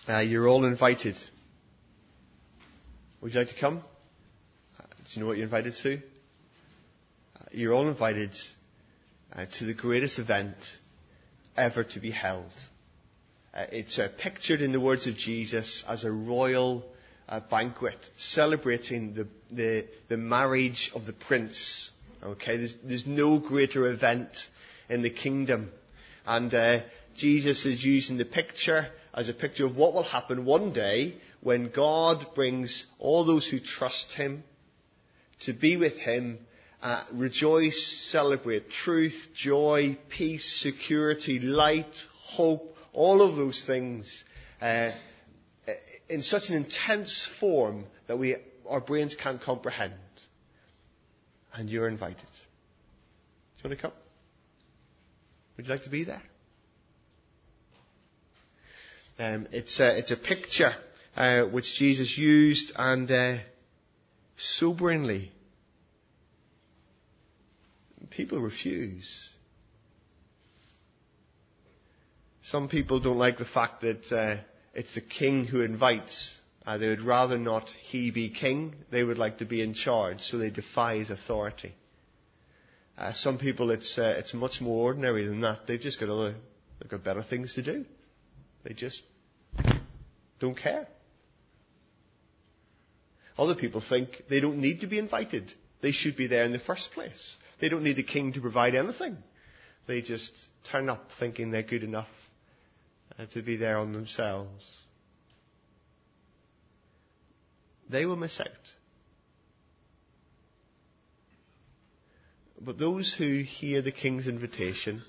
You're all invited. Would you like to come? Do you know what you're invited to? You're all invited to the greatest event ever to be held. It's pictured in the words of Jesus as a royal banquet celebrating the marriage of the prince. Okay, there's no greater event in the kingdom. And Jesus is using the picture as a picture of what will happen one day when God brings all those who trust Him to be with Him, rejoice, celebrate truth, joy, peace, security, light, hope, all of those things in such an intense form that our brains can't comprehend. And you're invited. Do you want to come? Would you like to be there? It's a picture which Jesus used, and soberingly, people refuse. Some people don't like the fact that it's the king who invites. They would rather not he be king. They would like to be in charge, so they defy his authority. Some people, it's much more ordinary than that. They've just they've got better things to do. They just don't care. Other people think they don't need to be invited. They should be there in the first place. They don't need the king to provide anything. They just turn up thinking they're good enough to be there on themselves. They will miss out. But those who hear the king's invitation,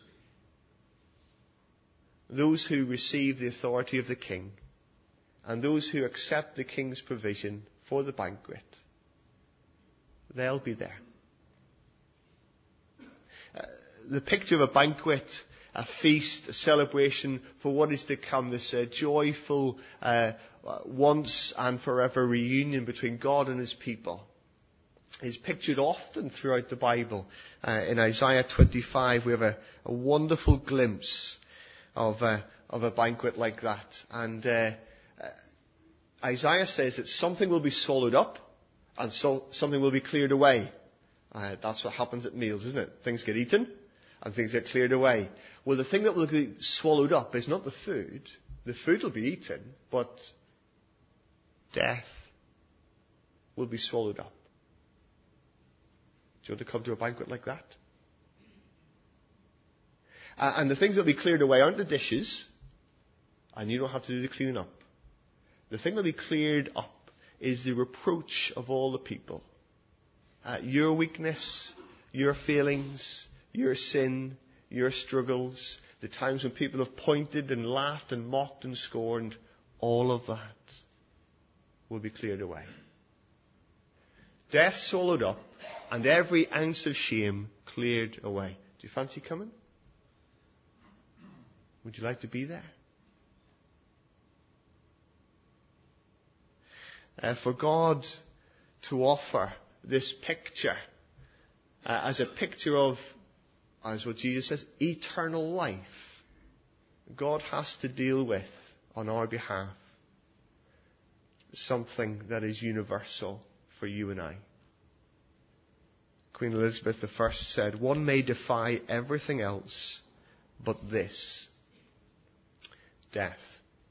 those who receive the authority of the king, and those who accept the king's provision for the banquet, they'll be there. The picture of a banquet, a feast, a celebration for what is to come, this joyful, once and forever reunion between God and His people, is pictured often throughout the Bible. In Isaiah 25, we have a wonderful glimpse of a banquet like that. And Isaiah says that something will be swallowed up and something will be cleared away. That's what happens at meals, isn't it? Things get eaten and things get cleared away. Well, the thing that will be swallowed up is not the food. The food will be eaten, but death will be swallowed up. Do you want to come to a banquet like that? And the things that will be cleared away aren't the dishes, and you don't have to do the cleaning up. The thing that will be cleared up is the reproach of all the people. Your weakness, your feelings, your sin, your struggles, the times when people have pointed and laughed and mocked and scorned, all of that will be cleared away. Death swallowed up and every ounce of shame cleared away. Do you fancy coming? Would you like to be there? For God to offer this picture as a picture of, as what Jesus says, eternal life, God has to deal with on our behalf something that is universal for you and I. Queen Elizabeth I said, "One may defy everything else but this, death.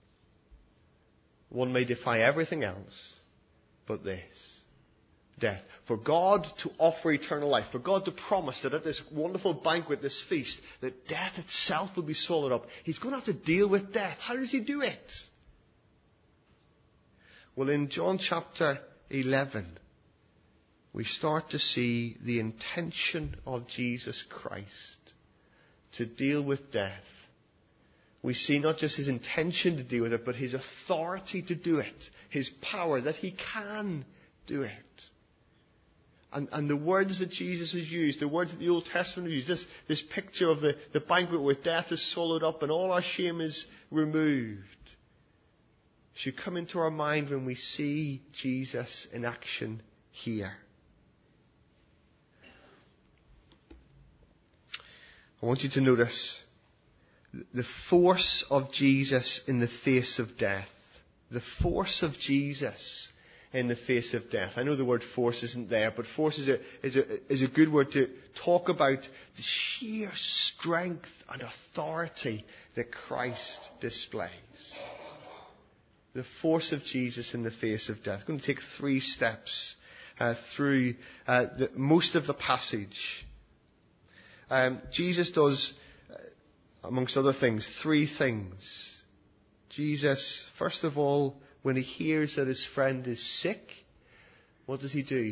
One may defy everything else but this, death." For God to offer eternal life, for God to promise that at this wonderful banquet, this feast, that death itself will be swallowed up, He's going to have to deal with death. How does He do it? Well, in John chapter 11, we start to see the intention of Jesus Christ to deal with death. We see not just His intention to deal with it, but His authority to do it. His power, that He can do it. And the words that Jesus has used, the words that the Old Testament used, this picture of the banquet where death is swallowed up and all our shame is removed, should come into our mind when we see Jesus in action here. I want you to notice the force of Jesus in the face of death the force of Jesus in the face of death. I know the word force isn't there, but force is a good word to talk about the sheer strength and authority that Christ displays. The force of Jesus in the face of death. I'm going to take 3 steps through most of the passage. Jesus does, amongst other things, 3 things. Jesus, first of all, when he hears that his friend is sick, what does he do?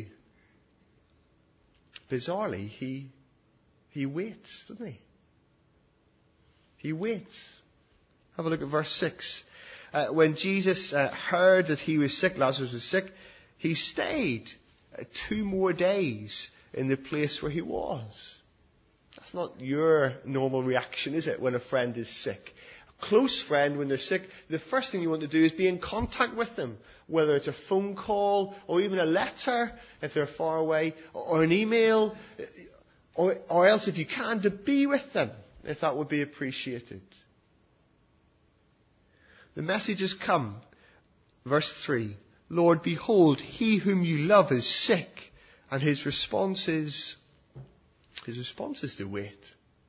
Bizarrely, he waits, doesn't he? He waits. Have a look at verse 6. When Jesus heard that he was sick, Lazarus was sick, he stayed 2 more days in the place where he was. That's not your normal reaction, is it, when a friend is sick? A close friend, when they're sick, the first thing you want to do is be in contact with them, whether it's a phone call or even a letter if they're far away, or an email, or else if you can, to be with them, if that would be appreciated. The message has come. Verse 3. Lord, behold, he whom you love is sick. And his response is to wait.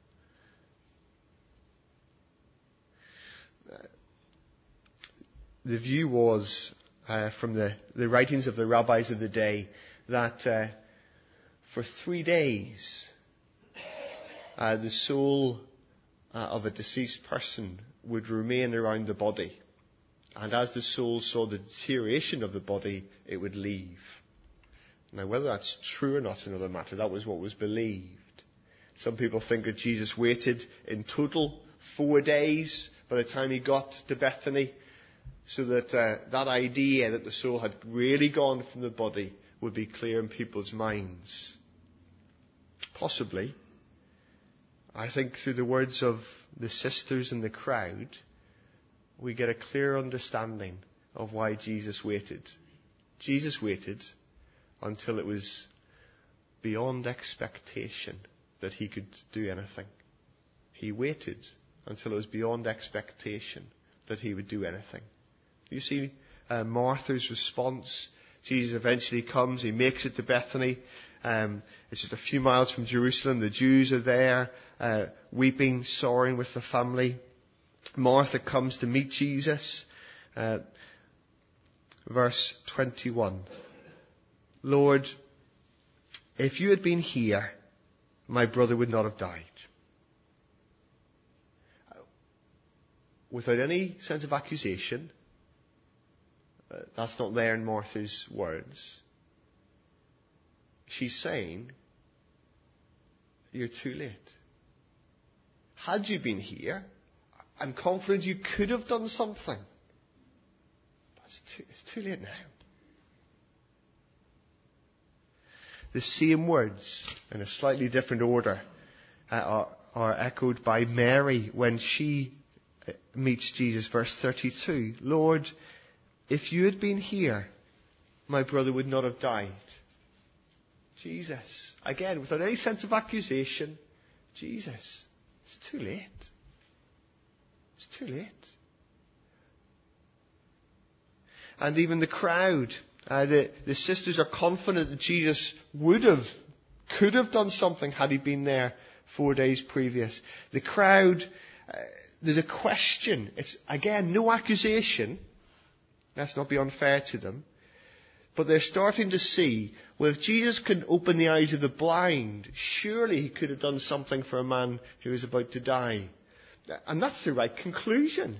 The view was, from the writings of the rabbis of the day, that for 3 days the soul of a deceased person would remain around the body. And as the soul saw the deterioration of the body, it would leave. Now, whether that's true or not is another matter. That was what was believed. Some people think that Jesus waited in total 4 days by the time he got to Bethany, so that that idea that the soul had really gone from the body would be clear in people's minds. Possibly. I think through the words of the sisters in the crowd, we get a clear understanding of why Jesus waited. Jesus waited until it was beyond expectation that he could do anything. He waited until it was beyond expectation that he would do anything. You see Martha's response. Jesus eventually comes. He makes it to Bethany. It's just a few miles from Jerusalem. The Jews are there, weeping, sorrowing with the family. Martha comes to meet Jesus. Verse 21. Lord, if you had been here, my brother would not have died. Without any sense of accusation, that's not there in Martha's words. She's saying, you're too late. Had you been here, I'm confident you could have done something. But it's too late now. The same words, in a slightly different order, are echoed by Mary when she meets Jesus. Verse 32. Lord, if you had been here, my brother would not have died. Jesus. Again, without any sense of accusation. Jesus. It's too late. It's too late. And even the crowd, the sisters are confident that Jesus could have done something had he been there 4 days previous. The crowd, there's a question. It's, again, no accusation. Let's not be unfair to them. But they're starting to see, well, if Jesus can open the eyes of the blind, surely he could have done something for a man who was about to die. And that's the right conclusion.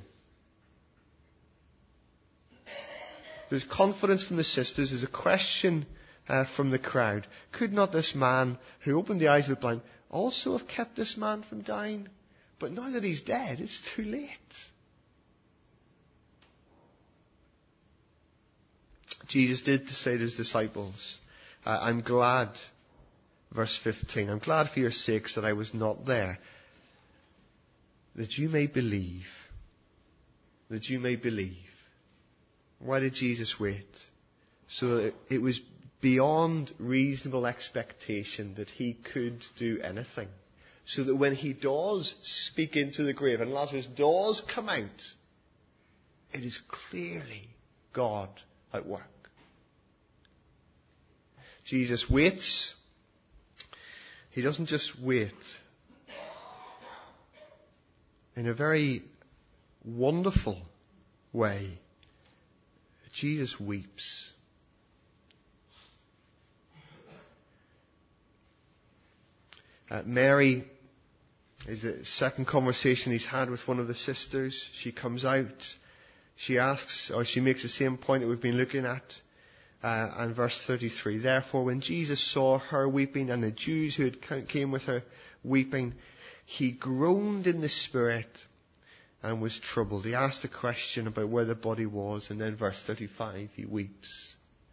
There's confidence from the sisters. There's a question from the crowd. Could not this man who opened the eyes of the blind also have kept this man from dying? But now that he's dead, it's too late. Jesus did say to his disciples, I'm glad, verse 15, I'm glad for your sakes that I was not there, that you may believe. That you may believe. Why did Jesus wait? So that it was beyond reasonable expectation that he could do anything. So that when he does speak into the grave and Lazarus does come out, it is clearly God at work. Jesus waits. He doesn't just wait. In a very wonderful way, Jesus weeps. Mary is the second conversation he's had with one of the sisters. She comes out. She asks, or she makes the same point that we've been looking at. And verse 33, therefore when Jesus saw her weeping and the Jews who had came with her weeping, he groaned in the spirit and was troubled. He asked a question about where the body was, and then verse 35, he weeps.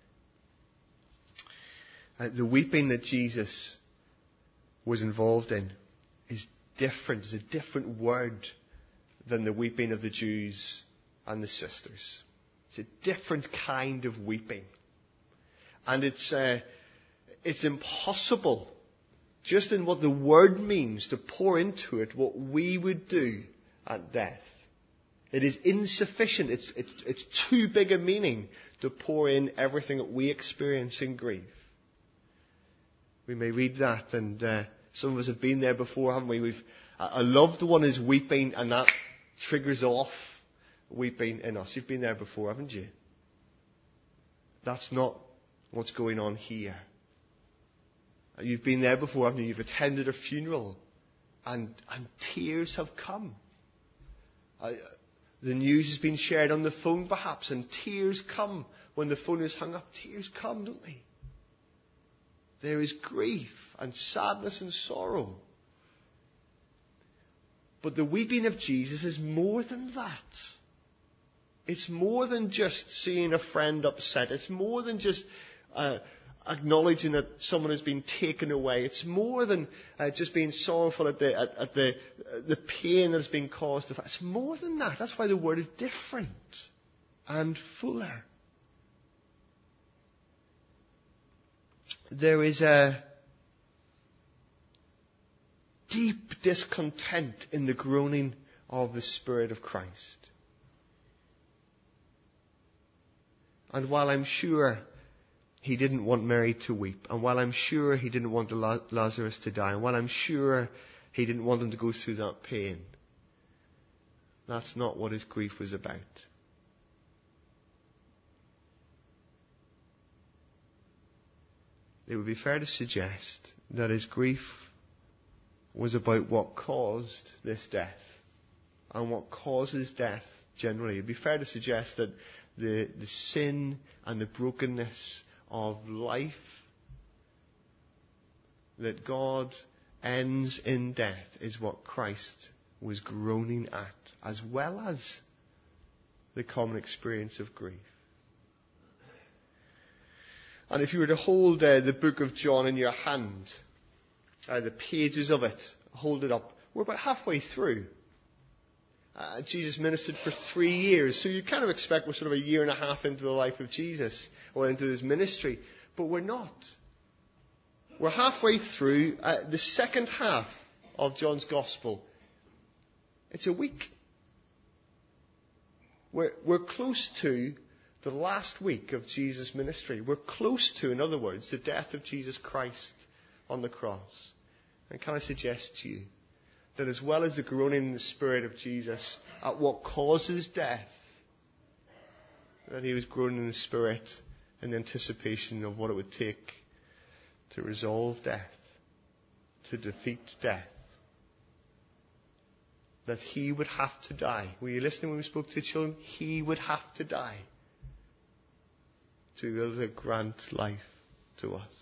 The weeping that Jesus was involved in is different. It's a different word than the weeping of the Jews and the sisters. It's a different kind of weeping. And it's impossible, just in what the word means, to pour into it what we would do at death. It is insufficient. It's too big a meaning to pour in everything that we experience in grief. We may read that, and some of us have been there before, haven't we? A loved one is weeping, and that triggers off weeping in us. You've been there before, haven't you? That's not what's going on here. You've been there before, haven't you? You've attended a funeral, and tears have come. The news has been shared on the phone, perhaps, and tears come when the phone is hung up. Tears come, don't they? There is grief and sadness and sorrow. But the weeping of Jesus is more than that. It's more than just seeing a friend upset. It's more than just acknowledging that someone has been taken away. It's more than just being sorrowful at the pain that has been caused. It's more than that. That's why the word is different and fuller. There is a deep discontent in the groaning of the Spirit of Christ. And while I'm sure he didn't want Mary to weep, and while I'm sure he didn't want Lazarus to die, and while I'm sure he didn't want him to go through that pain, that's not what his grief was about. It would be fair to suggest that his grief was about what caused this death, and what causes death generally. It would be fair to suggest that the sin and the brokenness of life, that God ends in death, is what Christ was groaning at, as well as the common experience of grief. And if you were to hold the book of John in your hand, the pages of it, hold it up, we're about halfway through. Jesus ministered for 3 years, so you kind of expect we're sort of a year and a half into the life of Jesus, or into his ministry, but we're not. We're halfway through the second half of John's Gospel. It's a week. We're close to the last week of Jesus' ministry. We're close to, in other words, the death of Jesus Christ on the cross. And can I suggest to you that as well as the groaning in the Spirit of Jesus at what causes death, that he was groaning in the Spirit in anticipation of what it would take to resolve death, to defeat death. That he would have to die. Were you listening when we spoke to the children? He would have to die to be able to grant life to us.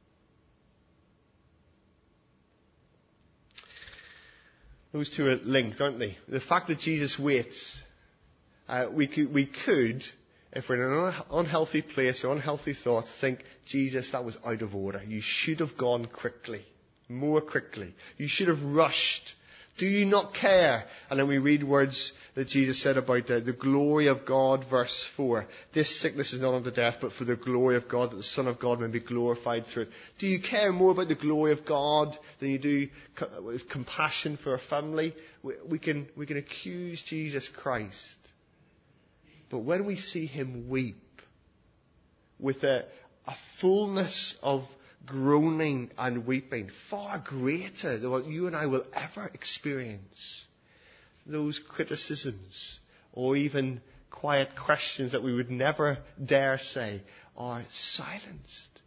Those two are linked, aren't they? The fact that Jesus waits, we could, if we're in an unhealthy place or unhealthy thoughts, think, Jesus, that was out of order. You should have gone quickly, more quickly. You should have rushed. Do you not care? And then we read words that Jesus said about the glory of God, verse 4. This sickness is not unto death, but for the glory of God, that the Son of God may be glorified through it. Do you care more about the glory of God than you do with compassion for a family? We can accuse Jesus Christ But when we see him weep with a fullness of groaning and weeping far greater than what you and I will ever experience, those criticisms or even quiet questions that we would never dare say are silenced.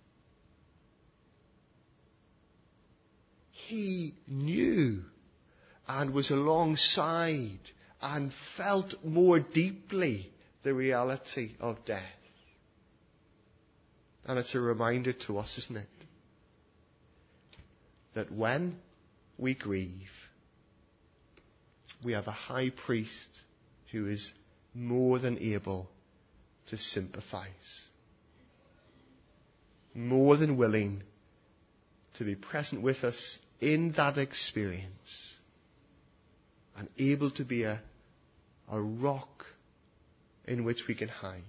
He knew and was alongside and felt more deeply the reality of death. And it's a reminder to us, isn't it? That when we grieve, we have a high priest who is more than able to sympathize, more than willing to be present with us in that experience, and able to be a rock in which we can hide.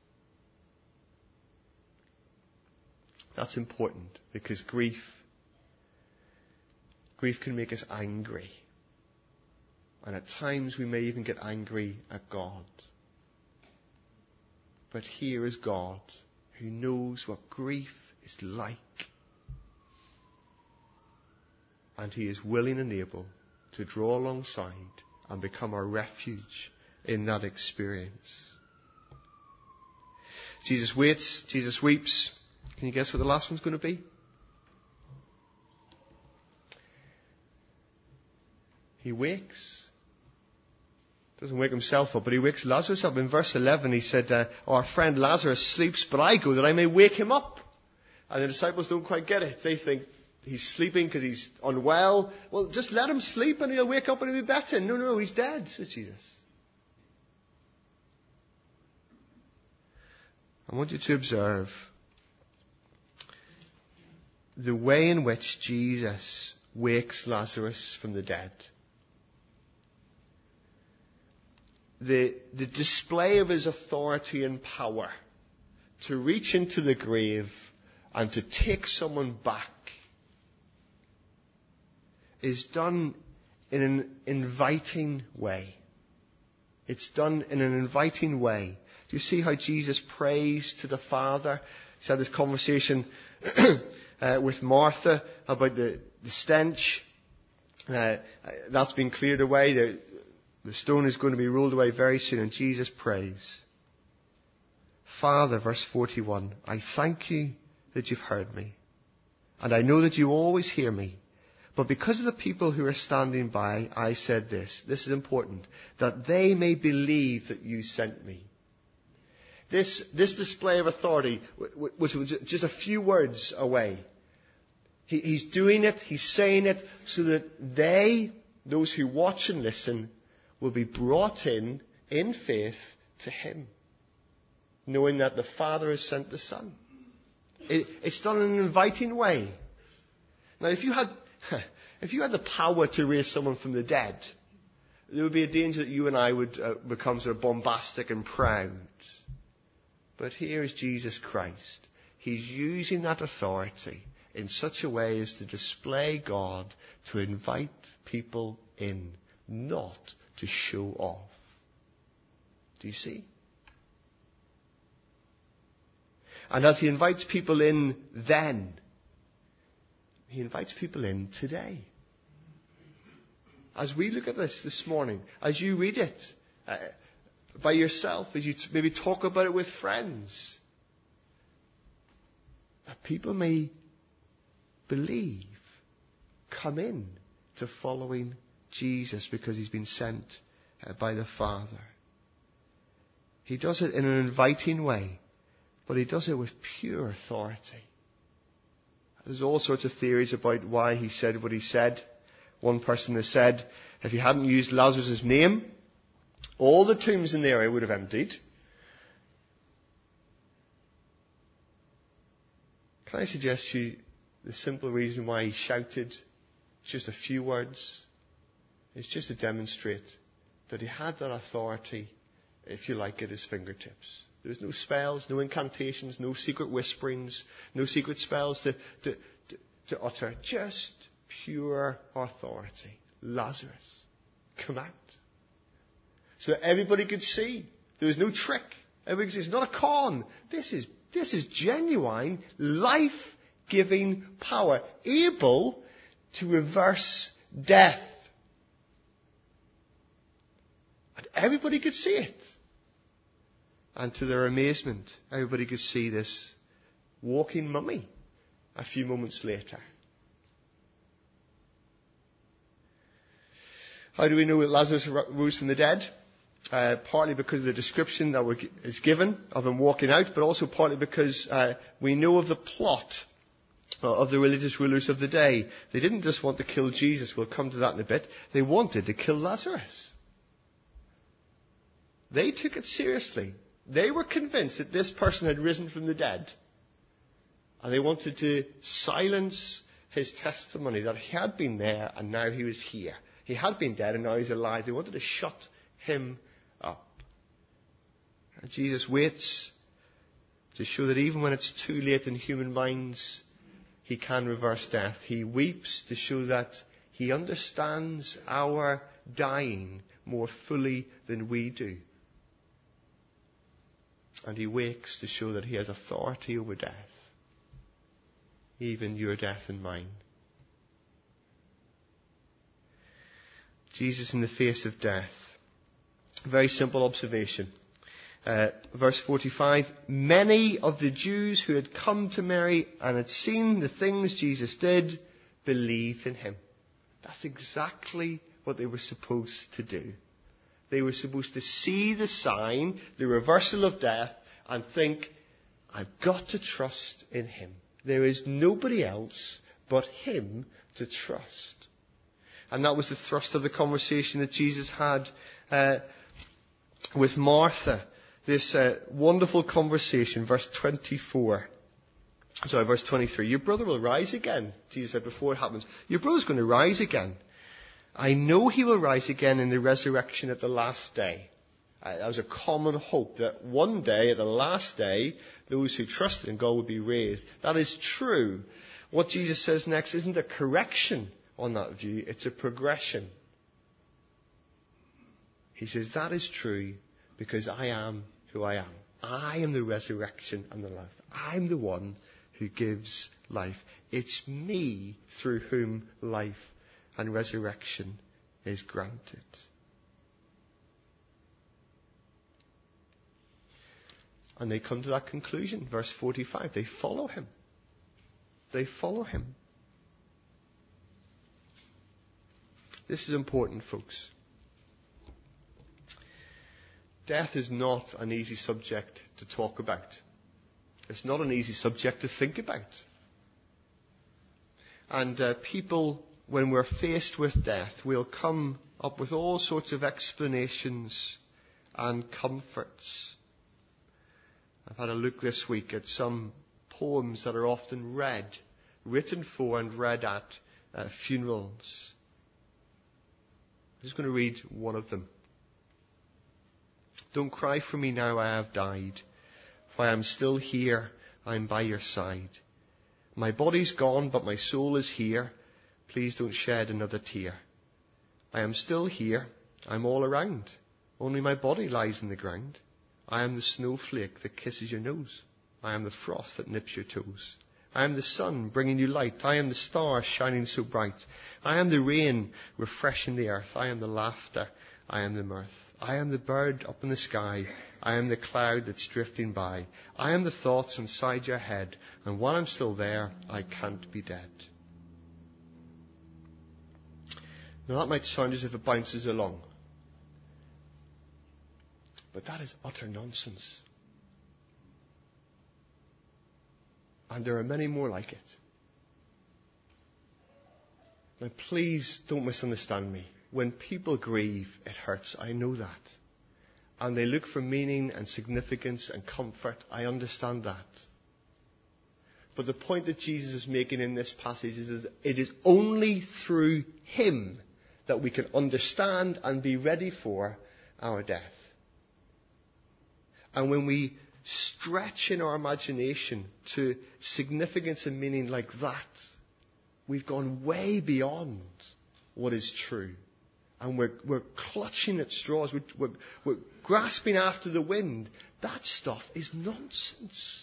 That's important, because grief can make us angry. And at times we may even get angry at God. But here is God who knows what grief is like. And he is willing and able to draw alongside and become our refuge in that experience. Jesus waits, Jesus weeps. Can you guess what the last one's going to be? He wakes. Doesn't wake himself up, but he wakes Lazarus up. In verse 11 he said, our friend Lazarus sleeps, but I go that I may wake him up. And the disciples don't quite get it. They think he's sleeping because he's unwell. Well, just let him sleep and he'll wake up and he'll be better. No, he's dead, says Jesus. I want you to observe the way in which Jesus wakes Lazarus from the dead. The display of his authority and power to reach into the grave and to take someone back is done in an inviting way. It's done in an inviting way. Do you see how Jesus prays to the Father? He's had this conversation with Martha about the stench. That's been cleared away. The stone is going to be rolled away very soon. And Jesus prays, Father, verse 41, I thank you that you've heard me. And I know that you always hear me. But because of the people who are standing by, I said this. This is important. That they may believe that you sent me. This display of authority was just a few words away. He's doing it, he's saying it, so that they, those who watch and listen, will be brought in faith to him, knowing that the Father has sent the Son. It's done in an inviting way. Now, if you had the power to raise someone from the dead, there would be a danger that you and I would become sort of bombastic and proud. But here is Jesus Christ. He's using that authority in such a way as to display God, to invite people in, not to show off. Do you see? And as he invites people in then, he invites people in today. As we look at this morning, as you read it by yourself, as you maybe talk about it with friends, that people may believe, come in to following Jesus because he's been sent by the Father. He does it in an inviting way, but he does it with pure authority. There's all sorts of theories about why he said what he said. One person has said, if he hadn't used Lazarus' name, all the tombs in the area would have emptied. Can I suggest to you the simple reason why he shouted just a few words is just to demonstrate that he had that authority, if you like, at his fingertips. There was no spells, no incantations, no secret whisperings, no secret spells to utter. Just pure authority. Lazarus, come out. So that everybody could see There was no trick. It's not a con. This is genuine, life-giving power, able to reverse death. And everybody could see it. And to their amazement, everybody could see this walking mummy a few moments later. How do we know that Lazarus rose from the dead? Partly because of the description that is given of him walking out, but also partly because we know of the plot of the religious rulers of the day. They didn't just want to kill Jesus. We'll come to that in a bit. They wanted to kill Lazarus. They took it seriously. They were convinced that this person had risen from the dead. And they wanted to silence his testimony that he had been there and now he was here. He had been dead and now he's alive. They wanted to shut him up. And Jesus waits to show that even when it's too late in human minds, he can reverse death. He weeps to show that he understands our dying more fully than we do. And he wakes to show that he has authority over death. Even your death and mine. Jesus in the face of death. Very simple observation. Verse 45. Many of the Jews who had come to Mary and had seen the things Jesus did believed in him. That's exactly what they were supposed to do. They were supposed to see the sign, the reversal of death, and think, I've got to trust in him. There is nobody else but him to trust. And that was the thrust of the conversation that Jesus had with Martha. This wonderful conversation, verse 23. Your brother will rise again. Jesus said before it happens, your brother's going to rise again. I know he will rise again in the resurrection at the last day. That was a common hope that one day, at the last day, those who trusted in God would be raised. That is true. What Jesus says next isn't a correction on that view, it's a progression. He says, that is true because I am who I am. I am the resurrection and the life. I'm the one who gives life. It's me through whom life and resurrection is granted. And they come to that conclusion. Verse 45. They follow him. They follow him. This is important, folks. Death is not an easy subject to talk about. It's not an easy subject to think about. And people, when we're faced with death, will come up with all sorts of explanations and comforts. I've had a look this week at some poems that are often read, written for and read at funerals. I'm just going to read one of them. Don't cry for me now I have died, for I am still here, I am by your side. My body's gone, but my soul is here. Please don't shed another tear. I am still here, I'm all around. Only my body lies in the ground. I am the snowflake that kisses your nose. I am the frost that nips your toes. I am the sun bringing you light. I am the star shining so bright. I am the rain refreshing the earth. I am the laughter. I am the mirth. I am the bird up in the sky. I am the cloud that's drifting by. I am the thoughts inside your head. And while I'm still there, I can't be dead. Now that might sound as if it bounces along. But that is utter nonsense. And there are many more like it. Now please don't misunderstand me. When people grieve, it hurts. I know that. And they look for meaning and significance and comfort. I understand that. But the point that Jesus is making in this passage is that it is only through him that we can understand and be ready for our death. And when we stretch in our imagination to significance and meaning like that, we've gone way beyond what is true. and we're clutching at straws, we're grasping after the wind, that stuff is nonsense.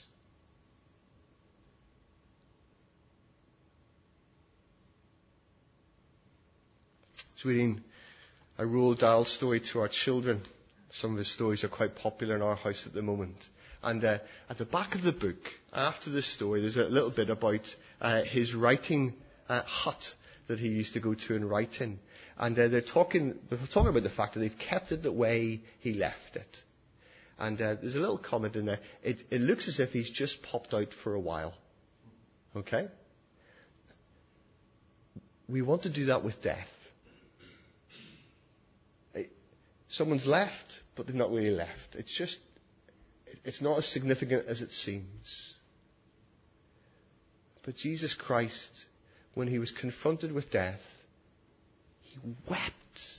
I was reading a Roald Dahl story to our children. Some of his stories are quite popular in our house at the moment. And at the back of the book, after the story, there's a little bit about his writing hut that he used to go to and write in. And they're talking about the fact that they've kept it the way he left it. And there's a little comment in there. It looks as if he's just popped out for a while. Okay? We want to do that with death. Someone's left, but they've not really left. It's not as significant as it seems. But Jesus Christ, when he was confronted with death, he wept.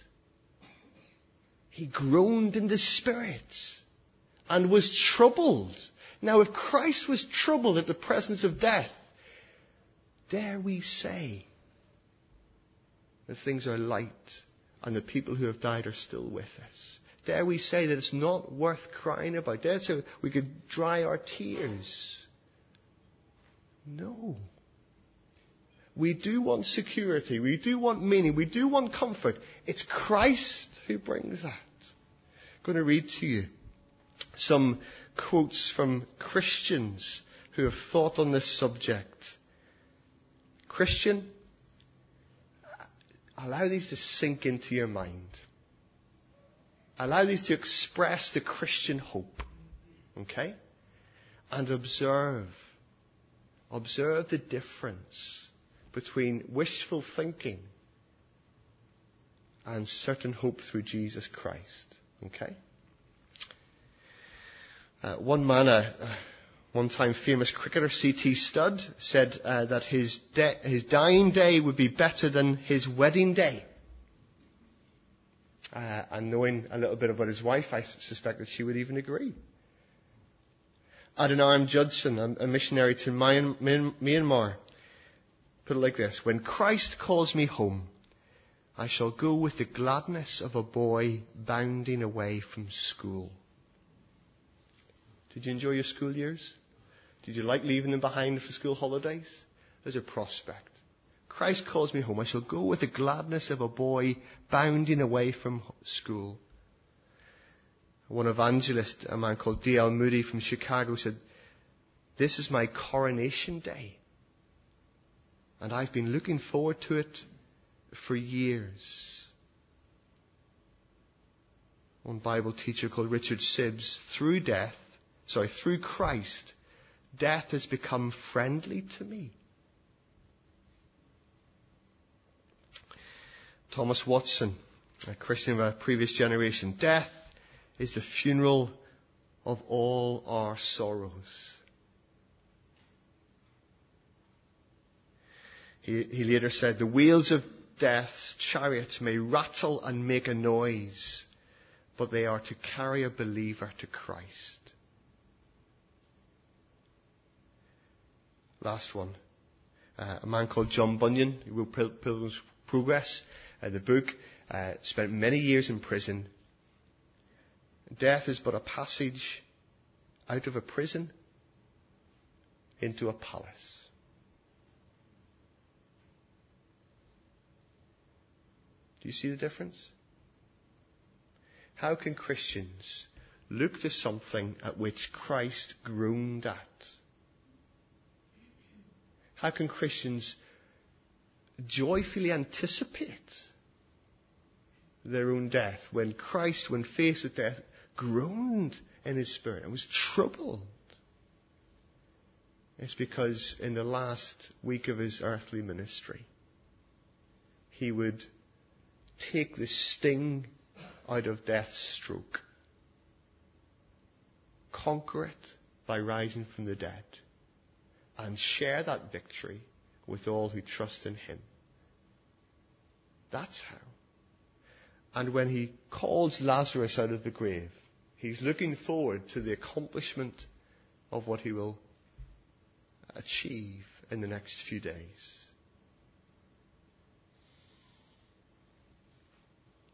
He groaned in the spirit and was troubled. Now, if Christ was troubled at the presence of death, dare we say that things are light and the people who have died are still with us? Dare we say that it's not worth crying about? Dare so we could dry our tears? No. We do want security. We do want meaning. We do want comfort. It's Christ who brings that. I'm going to read to you some quotes from Christians who have thought on this subject. Christian, allow these to sink into your mind. Allow these to express the Christian hope. Okay? And observe the difference between wishful thinking and certain hope through Jesus Christ. Okay? One man, one time famous cricketer C.T. Studd, said that his dying day would be better than his wedding day. And knowing a little bit about his wife, I suspect that she would even agree. Adoniram Judson, a missionary to Myanmar, put it like this: when Christ calls me home, I shall go with the gladness of a boy bounding away from school. Did you enjoy your school years? Did you like leaving them behind for school holidays? There's a prospect. Christ calls me home. I shall go with the gladness of a boy bounding away from school. One evangelist, a man called D.L. Moody from Chicago, said, "This is my coronation day. And I've been looking forward to it for years." One Bible teacher called Richard Sibbs, through Christ, death has become friendly to me. Thomas Watson, a Christian of a previous generation: death is the funeral of all our sorrows. He later said, "The wheels of death's chariot may rattle and make a noise, but they are to carry a believer to Christ." Last one. A man called John Bunyan, who wrote Pilgrim's Progress, the book, spent many years in prison. Death is but a passage out of a prison into a palace. Do you see the difference? How can Christians look to something at which Christ groaned at? How can Christians joyfully anticipate their own death when Christ, when faced with death, groaned in his spirit and was troubled? It's because in the last week of his earthly ministry, he would take the sting out of death's stroke, conquer it by rising from the dead, and share that victory with all who trust in him. That's how. And when he calls Lazarus out of the grave, he's looking forward to the accomplishment of what he will achieve in the next few days.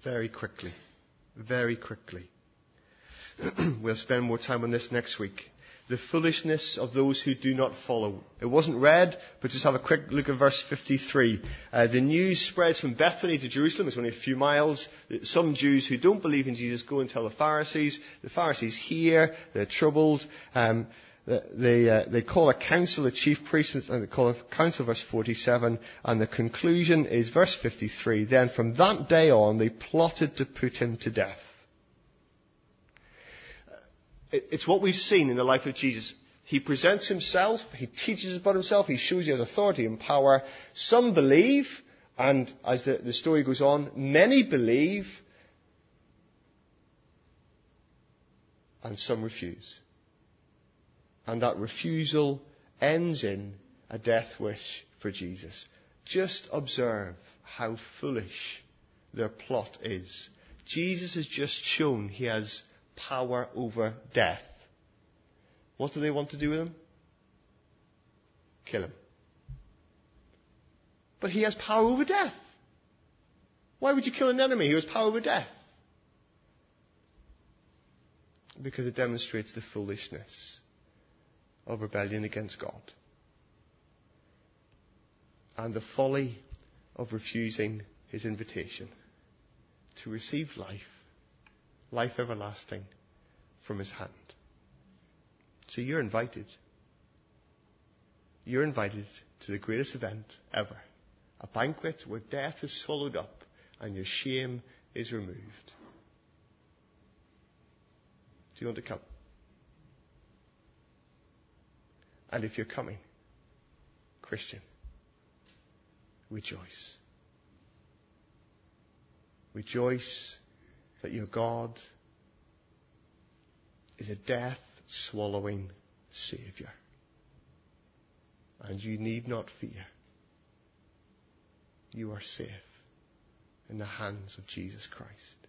very quickly. Very quickly. We'll spend more time on this next week. The foolishness of those who do not follow. It wasn't read, but just have a quick look at verse 53. The news spreads from Bethany to Jerusalem. It's only a few miles. Some Jews who don't believe in Jesus go and tell the Pharisees. The Pharisees hear. They're troubled. They call a council, the chief priests, and they call a council, verse 47. And the conclusion is verse 53. Then from that day on, they plotted to put him to death. It's what we've seen in the life of Jesus. He presents himself, he teaches about himself, he shows you his authority and power. Some believe, and as the story goes on, many believe, and some refuse. And that refusal ends in a death wish for Jesus. Just observe how foolish their plot is. Jesus has just shown he has power over death. What do they want to do with him? Kill him. But he has power over death. Why would you kill an enemy who has power over death? Because it demonstrates the foolishness of rebellion against God. And the folly of refusing his invitation to receive life everlasting from his hand. So you're invited. You're invited to the greatest event ever. A banquet where death is swallowed up and your shame is removed. Do you want to come? And if you're coming, Christian, rejoice. Rejoice that your God is a death-swallowing Saviour. And you need not fear. You are safe in the hands of Jesus Christ.